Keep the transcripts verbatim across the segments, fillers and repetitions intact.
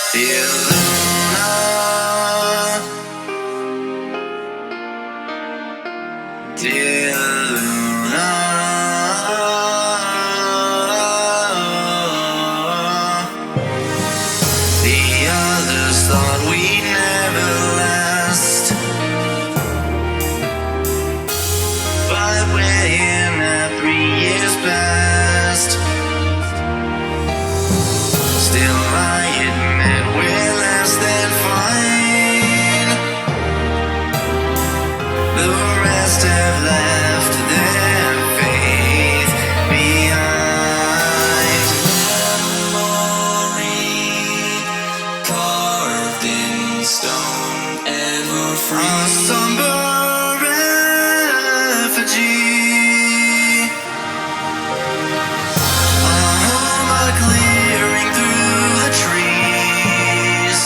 Dear Luna, dear Luna, the others thought we'd never last, but we're here now, three years past. Still I admit we're less than fine. The rest have left their faith behind. Memory carved in stone, ever free. A somber refugee, a home, a clearing through the trees.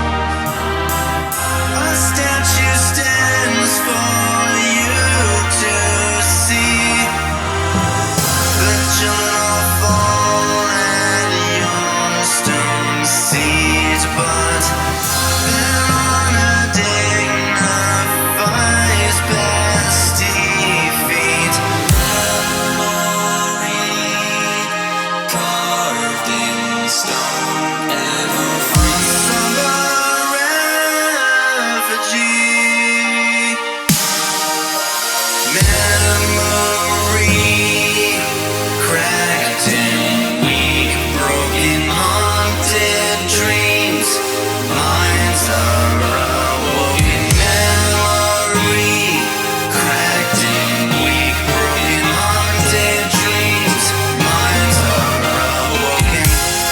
A statue stands for you to see. The children all fall at your stone seat, but their honor dignifies past defeat. Memory carved in stone, ever free. A somber refugee. Memory cracked and weak, broken, haunted dreams. Minds are awoken. Memory cracked and weak, broken, haunted dreams. Minds are awoken.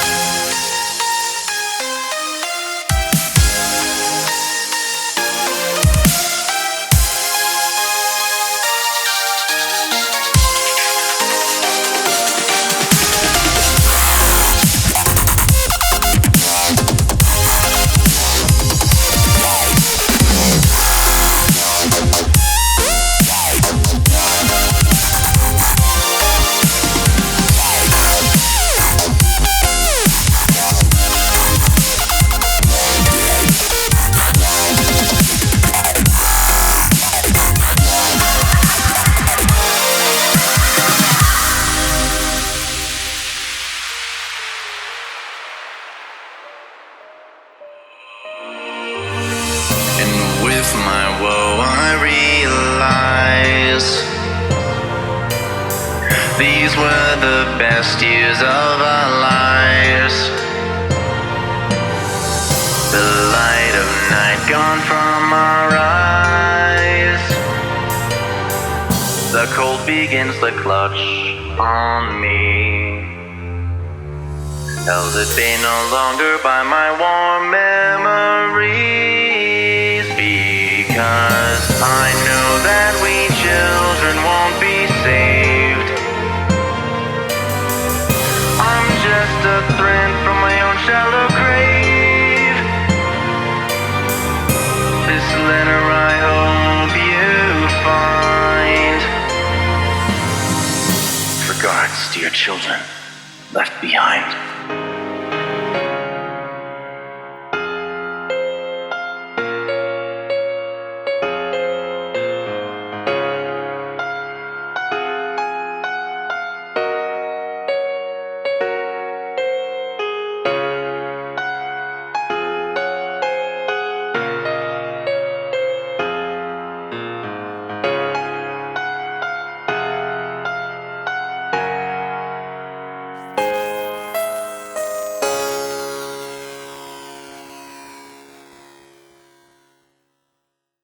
And with my woe I realize these were the best years of our lives. The light of night gone from our eyes. The cold begins to clutch on me. Held at bay no longer by my warm memories, because I know that we children won't be saved. I'm just a thread from my own shallow grave. This letter I hope you find. Regards to your children left behind.